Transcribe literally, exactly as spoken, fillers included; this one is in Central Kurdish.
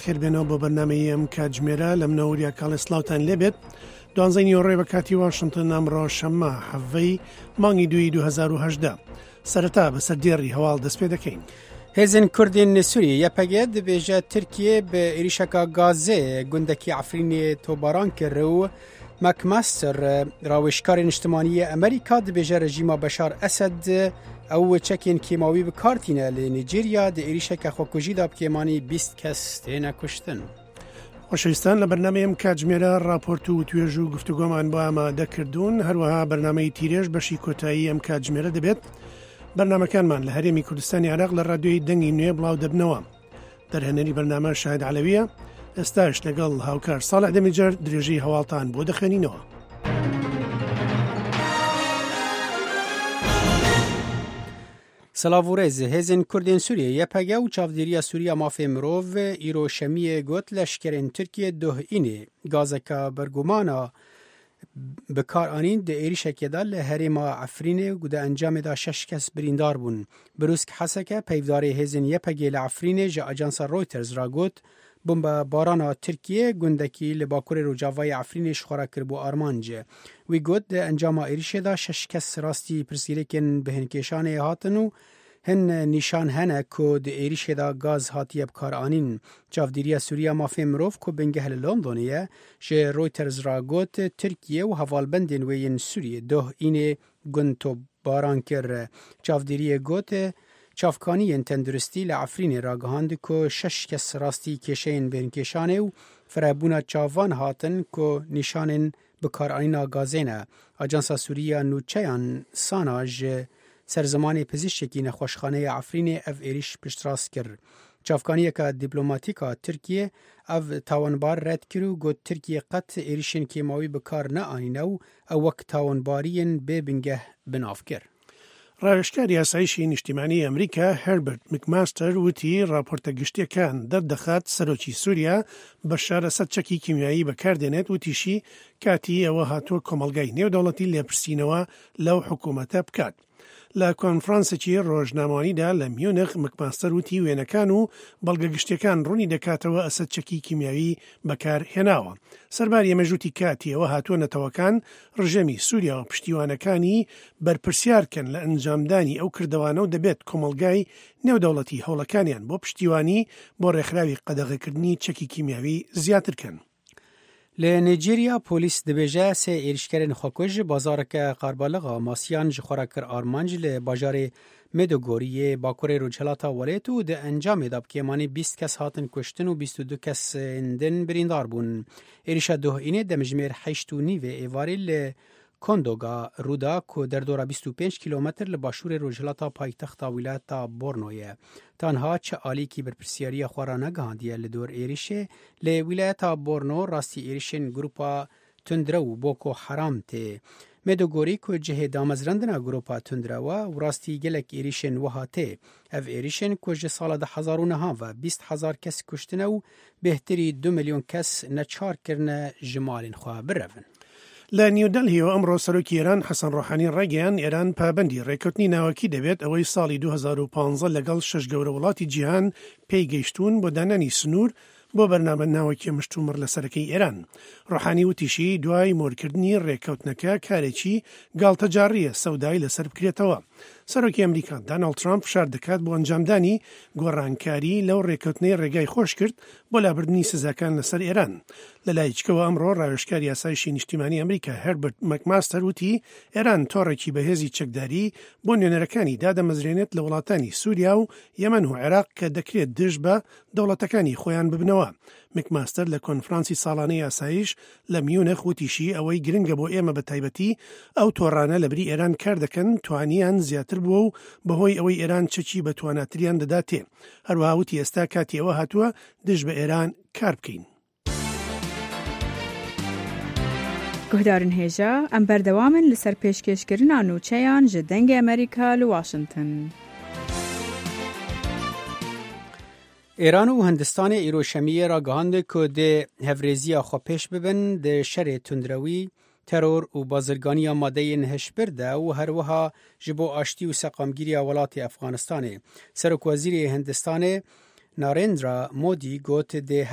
بەخێر بێنەوە بۆ بەرنامەی ئەم کاتژمێرە لە منەوەریا کاڵێسلااوتان لێبێت دوانزەی نیوەڕۆی بە کاتی واشنتن ئەمڕۆ شەممە حەڤەی مانگی دوی دو هەزار و هەژدە سەرەتا بەسەر دێڕی هەواڵ دەست پێ دەکەین. هێزن کوردین سووریە یەپەگێ دەبێژە تورکیە بە عێریشەکە گازێ گوندەکی عەفرینێ تۆباران کرد و مەکماستر ڕاوێژکاری نیشتیمانیە ئەمریکا دەبێژە رەژیمە بەشار ئەسەد ئەو چەکێن کێماوی بکارتینە لە نیجێریا دە عێریشەکە خۆکوژیدا بکێمانی بیست کەس تێنە کوشتن. خۆشەویستان لە بەرنامەی ئەم کاتژمێرە راپۆرت و توێژ و گفتوگۆمان بۆ ئامادەکردوون، هەروەها بەرنامەی تیرێژ بەشی کۆتایی ئەم کاتژمێرە دەبێت. بەرنامەکانمان لە هەرێمی کوردستانی عێراق لە ڕادیۆی دەنگی نوێ بڵاو دەبنەوە. دەرهێنەری بەرنامە شاهد عەلەویە. ئێستاش لەگەڵ هاوکار ساڵح دەمیجەر درێژەی هەواڵتان بۆ دەخوێنینەوە. سلااو و ڕێز هێزن کوردین سووریە یەپەگە و چاودێریە سووریا مافێ مرۆڤ ئیرۆ شەمیە گوت لەشکرێن تورکیە دۆهئینێ گازەکە بەرگومانە بکارانین دە عێریشەکێدا لە هەرێما عەفرینێ و دە ئەنجامێدا شەش کەس بریندار بوون. بروسک حەسەکە پەیڤدارێ هێزن یەپەگێ لە عەفرینێ ژە ئاجانسا رویترز راگوت بمبە بارانە تورکیە گوندەکی لە باکوورێ ڕۆژاڤای عەفرینێ شخۆرە کرد بۆ ئارمانجە. وی گوت دە ئەنجاما عێریشێدا شەش کەس راستی پرسیرێکن بەهێنکێشانێ هاتن و هەن نیشان هەنە کۆ دە عێریشێدا گاز هاتیە بکارانین. چاودێریە سووریا مافێ مرۆڤ کۆ بنگەه لە لۆندۆنیە ژێ رویترز راگوت تورکیە و هەڤالبەندên وێین سووریە دۆهئینێ گوند تۆباران کرد. چاودێریە گوت چافکانیên تەندروستی لە عەفرینێ راگەهاند کۆ شەش کەس راستی کێشەیên بێنکێشانێ و فرەبوونا چاوان هاتن کۆ نیشانên بکارانینا گازێنە. ئاجانسا سووریا نوچەیان سانا ژە سەرزەمانê پزیشکێکی نەخۆشخانەیە عەفرینێ ئەڤ عێریش پشتڕاست کرد. چافکانیەکە دیپلۆماتیکا تورکیە ئەڤ تاوانبار ڕەت کرد و گوت تورکیە قەت عێریشên کێماوی بکار نەئانینە و ئەو وەک تاوانباریên بێ بنگەه بناف کرد. ڕاوێژکاری یاسایشی نیشتیمانی ئەمریکا هەربرت مکماستر وتی راپۆرتە گشتیەکان دەردەخات سەرۆکی سووریا بەشار ئەسەد چەکی کیمیایی بەکاردێنێت و تیشی کاتی ئەوە هاتووە کۆمەڵگای نێودەوڵەتی لێپرسینەوە لەو حکوومەتە بکات. لە کۆنفرانسێکی ڕۆژنامەوانیدا لە میونخ مکماستەر وتی وێنەکان و بەڵگە گشتیەکان ڕوونی دەکاتەوە ئەسەد چەکی کیمیاوی بەکار هێناوە. سەرباری ئەمەژوتی کاتیەوە هاتووە نەتەوەکان ڕژەمی سووریا و پشتیوانەکانی بەرپرسیارکەن لە ئەنجامدانی ئەو کردەوانە و دەبێت کۆمەڵگای نێودەوڵەتی هەوڵەکانیان بۆ پشتیوانی بۆ ڕێکخراوی قەدەغەکردنی چەکی کیمیاوی زیاترکەن. لە نیجێریا پۆلیس دەبێژە سێ عێریشکەرên خۆکوژ بازارەکە قاربالغا ماسیان ji xwe re kir armanc li bajarê Medugoriyê bakurê Rojhilata Welêt û di encamê da bikêmanî bîst kes hatin kuştin û bîst û du kesên din birîndar bûn. Êrişa dohînê demijmêr heşt û nîvê êvarê li Kondoga Ruda ku derdora bîst û pênc kîlometr li başûrê Rojhilata paytexta wîlayeta Bornoye. Tanha çi alîkî birpirsiyariya xwe ra negihandiye li dor êrişê lê wîlayeta Borno rastî êrişên grupa Tundre û Boko Haram tê. Medugorî ku cihê damezrandina grupa Tundre we û rastî gelek êrişên wiha tê. Ev êrişên ku ji sala de hezar û niha ve bîst hezar kes kuştine û bêhtirî du milyon kes neçar kirine ji malên xwe birevin. لە نیودەلهیەوە ئەمڕۆ سەرۆکی ئێران حەسەن ڕۆحانی ڕێگەیان ئێران پابەندی ڕێکوتنی ناوەکی دەبێت ئەوەی ساڵی دو هەزار و پانزە لەگەڵ شەش گەورە وڵاتی جیهان پێی گەیشتوون بۆ دانانی سنوور بۆ بەرنامە ناوەکی مشتومڕ لە سەرەکەی ئێران. ڕۆحانی وتیشی دوای مۆرکردنی ڕێکەوتنەکە کارێکی گاڵتەجاڕیە سەودای لەسەر بکرێتەوە. سەرۆکی ئەمریکا داناڵد ترامپ فشار دەکات بۆ ئەنجامدانی گۆڕانکاری لەو ڕێکەوتنەی ڕێگای خۆش کرد بۆ لابردنی سزاکان لەسەر ئێران. لە لایچکەوە ئەمڕۆ ڕاوێژکاری یاسایشی نیشتیمانی ئەمریکا هەربرت مەکماستەر وتی ئێران تۆڕێکی بەهێزی چەکداری بۆ نوێنەرەکانی دادەمەزرێنێت لە وڵاتانی سووریا و یەمەن و عێراق کە دەکرێت دژ بە دەوڵەتەکانی خۆیان ببنەوە. مکماستەر لە کۆنفرانسی ساڵانەی یاسایش لە میونخ وتیشی ئەوەی گرنگە بۆ ئێمە بە تایبەتی ئەو تۆڕانە لەبری ئێران کار دەکەن توانیان زیاتر بووە و بەهۆی ئەوەی ئێران چەکی بە تواناتریان دەداتێ. هەروەها وتی ئێستا کاتی ئەوە هاتووە دژ بە ئێران کار بکەین. گوهدارن هێژە ئەم بەردەوامن لەسەر پێشکەشکردنا نوچەیان ji dengê ئەمریکا li Washington. ایران و هندستان ئیرۆ شەمیە راگەهاند ku dê hevrêziya xwe pêş bibin di şerê tundrewî teror û bazirganiya madeyên hişbir de û herwiha ji bo aştî û seqamgiriya welatê Efxanistanê. Serokwezîrê Hindistanê Narendra Modi got dê